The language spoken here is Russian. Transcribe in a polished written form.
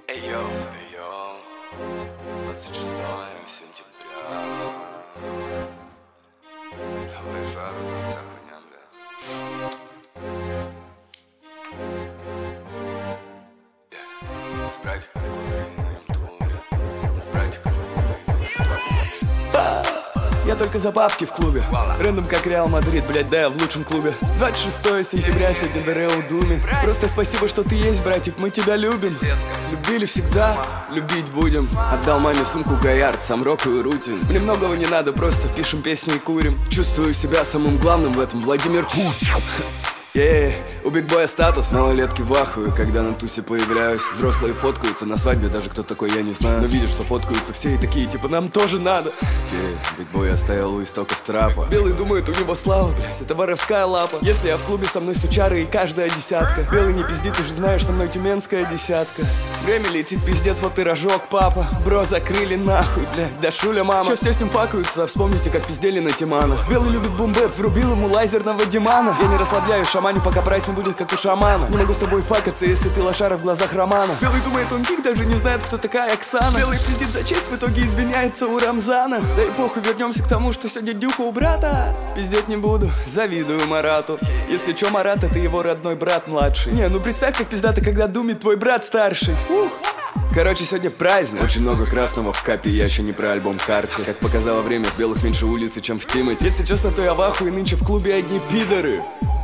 Эйо, 26 сентября. Давай жару, там вся хуйня, бля. С братиком в клубе и на рем-туре. С братиком в клубе и на рем-туре. Я только за бабки в клубе. Рэндом как Реал Мадрид, блять, да я в лучшем клубе. 26 сентября, сегодня ДР у Думе. Просто спасибо, что ты есть, братик, мы тебя любим. Любили всегда, любить будем. Отдал маме сумку Гоярд, сам рокаю рутин. Мне многого не надо, просто пишем песни и курим. Чувствую себя самым главным в этом, Владимир Путин. У бигбоя статус, малолетки в ахуе, когда на тусе появляюсь. Взрослые фоткаются на свадьбе, даже кто такой я не знаю. Но видишь, что фоткаются все и такие, типа нам тоже надо. Бигбой оставил у истоков трапа. Белый думает, у него слава, блядь, это воровская лапа. Если я в клубе, со мной сучары и каждая десятка. Белый не пизди, ты же знаешь, со мной тюменская десятка. Время летит, пиздец, вот и рожок, папа. Бро, закрыли нахуй, блядь, да шуля мама. Сейчас все с ним факаются, вспомните, как пиздели на Тимана. Белый любит бумбэп, врубил ему лазерного Димана. Я не расслабляюсь, шаманю, пока прайс не будет как у шамана. Не могу с тобой факаться, если ты лошара в глазах Романа. Белый думает, он гик, даже не знает, кто такая Оксана. Белый пиздит за честь, в итоге извиняется у Рамзана. Да и похуй, вернемся к тому, что сегодня дюха у брата. Пиздеть не буду, завидую Марату. Если чё, Марат, это его родной брат младший. Не, ну представь, как пиздато, когда думит твой брат старший. Короче, сегодня праздник. Очень много красного в капе, я еще не про альбом карте. Как показало время, в белых меньше улицы, чем в Тимати. Если честно, то я в ахуе, нынче в клубе одни пидоры.